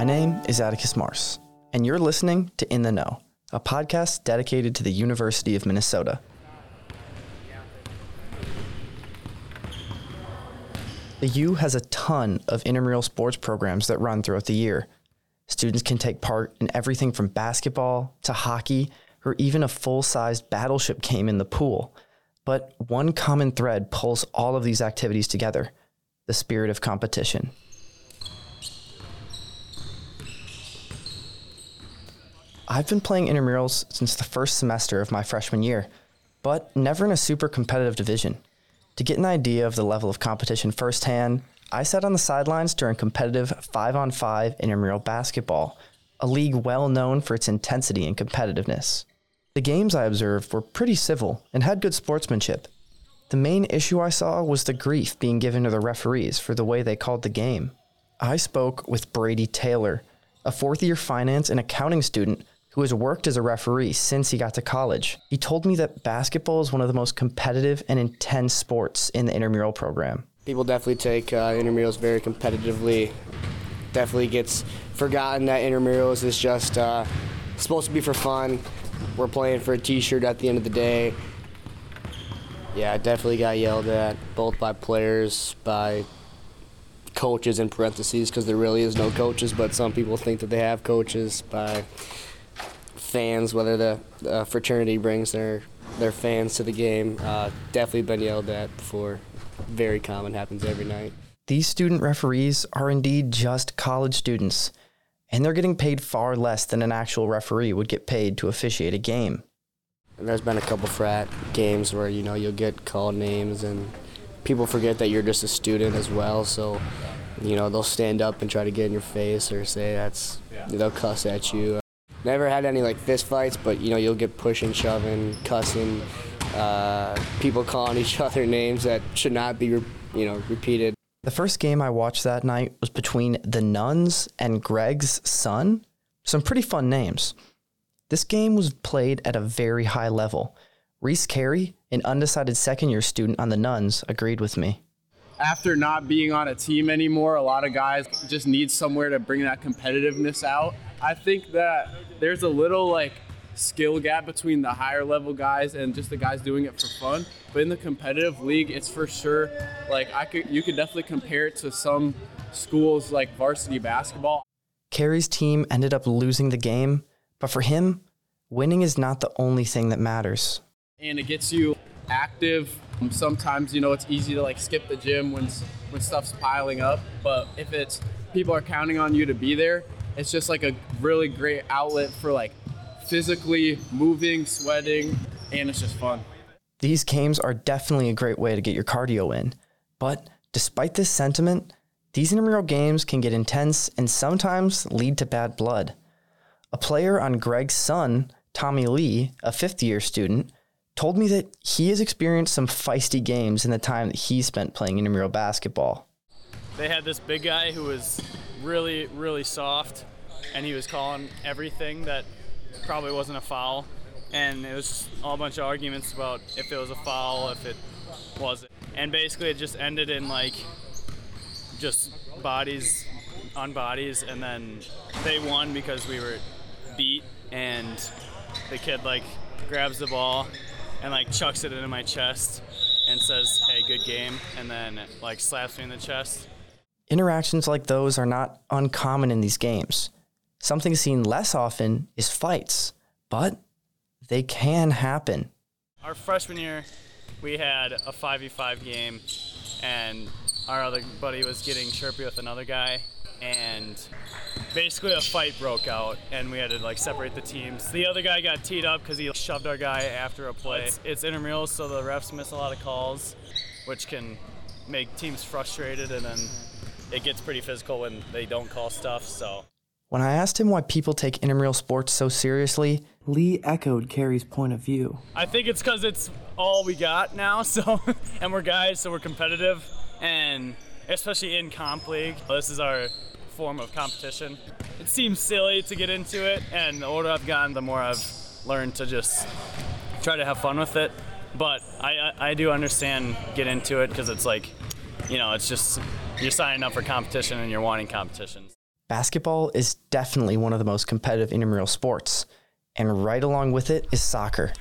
My name is Atticus Mars, and you're listening to In the Know, a podcast dedicated to the University of Minnesota. The U has a ton of intramural sports programs that run throughout the year. Students can take part in everything from basketball to hockey, or even a full-sized battleship game in the pool. But one common thread pulls all of these activities together: the spirit of competition. I've been playing intramurals since the first semester of my freshman year, but never in a super competitive division. To get an idea of the level of competition firsthand, I sat on the sidelines during competitive 5-on-5 intramural basketball, a league well known for its intensity and competitiveness. The games I observed were pretty civil and had good sportsmanship. The main issue I saw was the grief being given to the referees for the way they called the game. I spoke with Brady Taylor, a fourth-year finance and accounting student who has worked as a referee since he got to college. He told me that basketball is one of the most competitive and intense sports in the intramural program. People definitely take intramurals very competitively. Definitely gets forgotten that intramurals is just supposed to be for fun. We're playing for a t-shirt at the end of the day. Yeah, I definitely got yelled at, both by players, by coaches in parentheses, because there really is no coaches, but some people think that they have coaches, by fans, whether the fraternity brings their fans to the game. Definitely been yelled at before. Very common, happens every night. These student referees are indeed just college students, and they're getting paid far less than an actual referee would get paid to officiate a game. And there's been a couple frat games where, you'll get called names and people forget that you're just a student as well, so, they'll stand up and try to get in your face or say they'll cuss at you. Never had any fist fights, but you'll get pushing, shoving, cussing, people calling each other names that should not be repeated. The first game I watched that night was between the Nuns and Greg's Son. Some pretty fun names. This game was played at a very high level. Reese Carey, an undecided second-year student on the Nuns, agreed with me. After not being on a team anymore, a lot of guys just need somewhere to bring that competitiveness out. I think that there's a little skill gap between the higher level guys and just the guys doing it for fun. But in the competitive league, it's for sure you could definitely compare it to some schools like varsity basketball. Carey's team ended up losing the game, but for him, winning is not the only thing that matters. And it gets you active. Sometimes, it's easy to skip the gym when stuff's piling up. But if it's people are counting on you to be there, it's just a really great outlet for physically moving, sweating, and it's just fun. These games are definitely a great way to get your cardio in. But despite this sentiment, these intramural games can get intense and sometimes lead to bad blood. A player on Greg's Son, Tommy Lee, a fifth-year student, told me that he has experienced some feisty games in the time that he spent playing intramural basketball. They had this big guy who was really, really soft, and he was calling everything that probably wasn't a foul, and it was just all a bunch of arguments about if it was a foul, if it wasn't. And basically it just ended in just bodies on bodies, and then they won because we were beat, and the kid grabs the ball and chucks it into my chest and says, "Hey, good game," and then slaps me in the chest. Interactions like those are not uncommon in these games. Something seen less often is fights, but they can happen. Our freshman year, we had a 5v5 game, and our other buddy was getting chirpy with another guy, and basically a fight broke out, and we had to separate the teams. The other guy got teed up because he shoved our guy after a play. It's intramural, so the refs miss a lot of calls, which can make teams frustrated, and then it gets pretty physical when they don't call stuff. So when I asked him why people take intramural sports so seriously, Lee echoed Carey's point of view. I think it's because it's all we got now, and we're guys, so we're competitive, and especially in comp league, this is our form of competition. It seems silly to get into it, and the older I've gotten, the more I've learned to just try to have fun with it. But I do understand get into it because it's it's just you're signing up for competition and you're wanting competition. Basketball is definitely one of the most competitive intramural sports, and right along with it is soccer.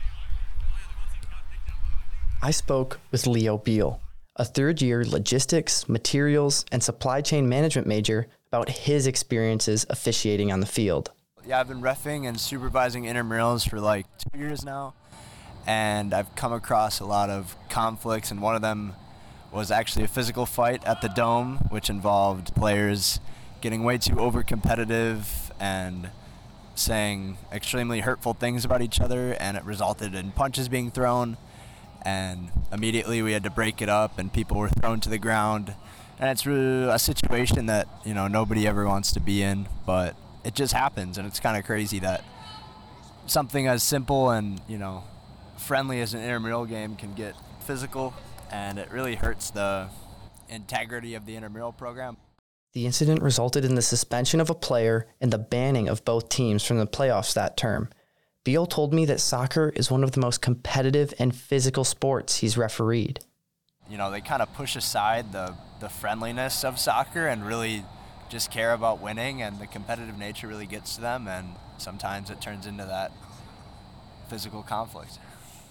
I spoke with Leo Beal, a third-year logistics, materials, and supply chain management major, about his experiences officiating on the field. Yeah, I've been reffing and supervising intramurals for like 2 years now, and I've come across a lot of conflicts, and one of them was actually a physical fight at the Dome, which involved players getting way too over-competitive and saying extremely hurtful things about each other, and it resulted in punches being thrown, and immediately we had to break it up, and people were thrown to the ground. And it's really a situation that, nobody ever wants to be in, but it just happens, and it's kind of crazy that something as simple and, friendly as an intramural game can get physical, and it really hurts the integrity of the intramural program. The incident resulted in the suspension of a player and the banning of both teams from the playoffs that term. Beal told me that soccer is one of the most competitive and physical sports he's refereed. They kind of push aside the friendliness of soccer and really just care about winning, and the competitive nature really gets to them, and sometimes it turns into that physical conflict.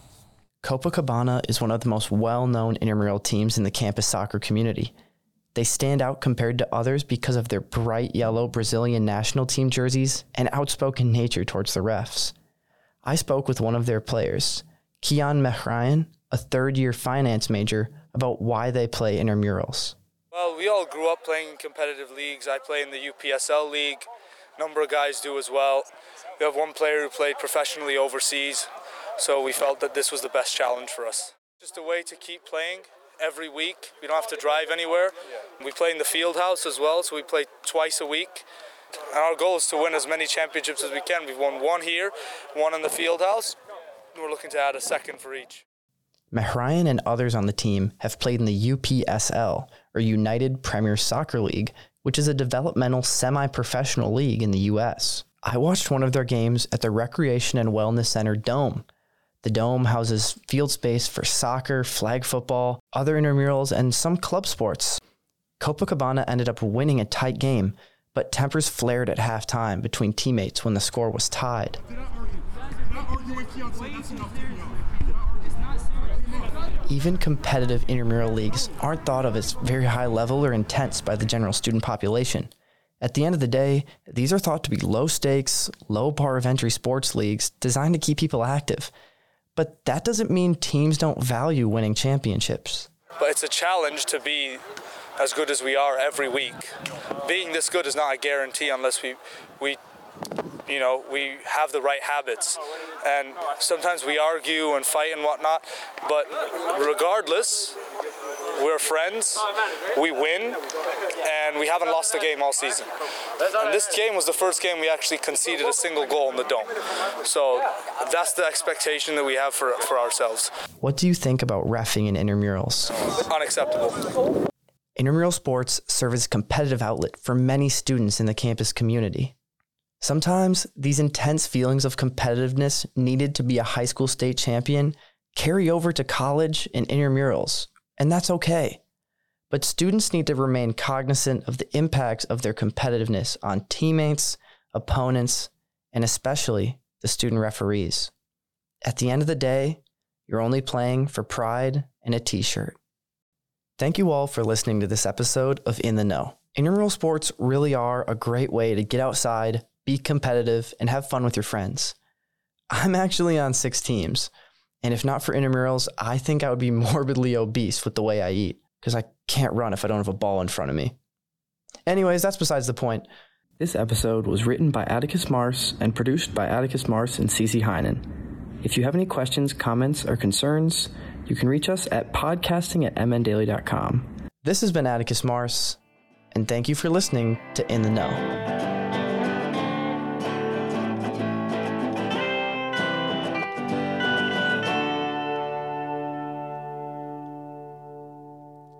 Copacabana is one of the most well-known intramural teams in the campus soccer community. They stand out compared to others because of their bright yellow Brazilian national team jerseys and outspoken nature towards the refs. I spoke with one of their players, Kian Mehrayan, a third-year finance major, about why they play intramurals. Well, we all grew up playing in competitive leagues. I play in the UPSL league. A number of guys do as well. We have one player who played professionally overseas, so we felt that this was the best challenge for us. Just a way to keep playing every week. We don't have to drive anywhere. We play in the field house as well, so we play twice a week. And our goal is to win as many championships as we can. We've won one here, one in the field house. We're looking to add a second for each. Mehrayan and others on the team have played in the UPSL, or United Premier Soccer League, which is a developmental semi-professional league in the U.S. I watched one of their games at the Recreation and Wellness Center Dome. The Dome houses field space for soccer, flag football, other intramurals, and some club sports. Copacabana ended up winning a tight game, but tempers flared at halftime between teammates when the score was tied. Even competitive intramural leagues aren't thought of as very high level or intense by the general student population. At the end of the day, these are thought to be low stakes, low bar of entry sports leagues designed to keep people active. But that doesn't mean teams don't value winning championships. But it's a challenge to be as good as we are every week. Being this good is not a guarantee unless we have the right habits. And sometimes we argue and fight and whatnot, but regardless, we're friends, we win, and we haven't lost a game all season. And this game was the first game we actually conceded a single goal in the Dome. So that's the expectation that we have for ourselves. What do you think about reffing in intramurals? Unacceptable. Intramural sports serve as a competitive outlet for many students in the campus community. Sometimes these intense feelings of competitiveness needed to be a high school state champion carry over to college and intramurals, and that's okay. But students need to remain cognizant of the impacts of their competitiveness on teammates, opponents, and especially the student referees. At the end of the day, you're only playing for pride and a t-shirt. Thank you all for listening to this episode of In the Know. Intramural sports really are a great way to get outside, be competitive, and have fun with your friends. I'm actually on 6 teams, and if not for intramurals, I think I would be morbidly obese with the way I eat, because I can't run if I don't have a ball in front of me. Anyways, that's besides the point. This episode was written by Atticus Mars and produced by Atticus Mars and Cece Heinen. If you have any questions, comments, or concerns, you can reach us at podcasting@mndaily.com. This has been Atticus Mars, and thank you for listening to In the Know.